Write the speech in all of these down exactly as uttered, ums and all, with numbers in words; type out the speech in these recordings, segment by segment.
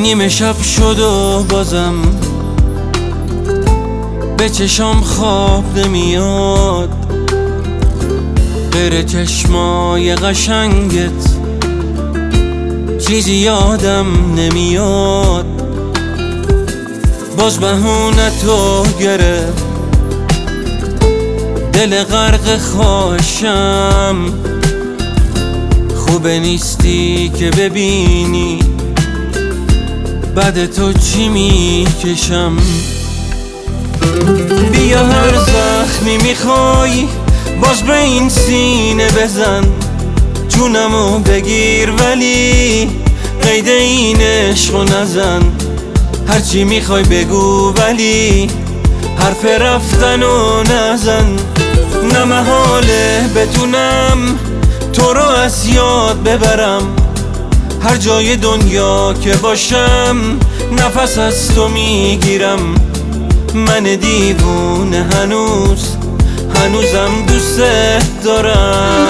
نیمه شب شد و بازم به چشام خواب نمیاد، غیر چشمای قشنگت چیزی یادم نمیاد. باز بهونه تو گرفت دل غرق خواهشم، خوبه نیستی که ببینی بعد تو چی میکشم. بیا هر زخمی میخوای باز به این سینه بزن، جونمو بگیر ولی قید این عشقو نزن. هرچی میخوای بگو ولی حرف رفتنو نزن. نه محاله بتونم تو رو از یاد ببرم، هر جای دنیا که باشم نفس از تو میگیرم. من دیوونه هنوز هنوزم دوست دارم.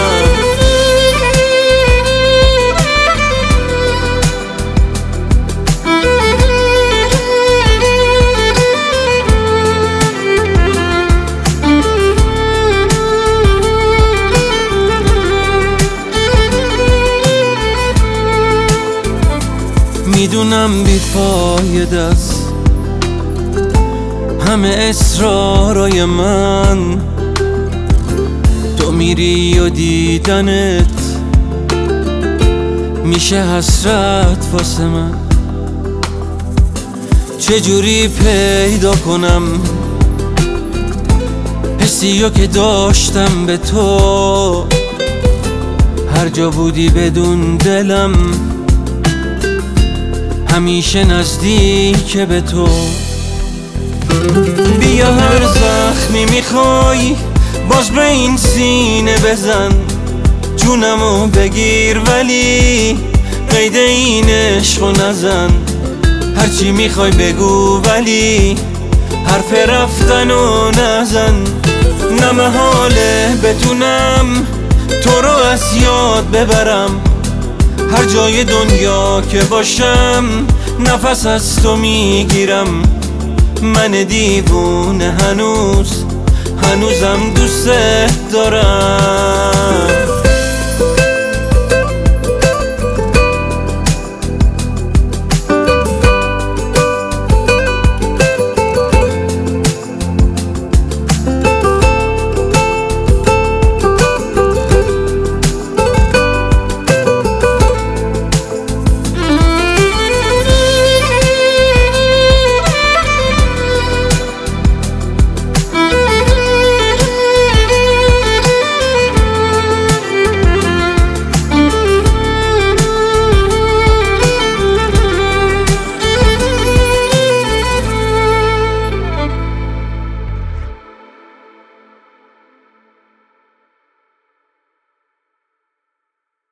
میدونم بی‌فایده است همه اصرارای من، تو میری و دیدنت میشه حسرت واسه من. چجوری پیدا کنم حسیو که داشتم به تو، هر جا بودی بدون دلم همیشه نزدیک به تو. بیا هر زخمی میخوای باز به این سینه بزن، جونمو بگیر ولی قید این عشقو نزن. هرچی میخوای بگو ولی حرف رفتنو نزن. نه محاله بتونم تو رو از یاد ببرم، هر جای دنیا که باشم نفس از تو میگیرم. من دیوونه هنوز هنوزم دوست دارم.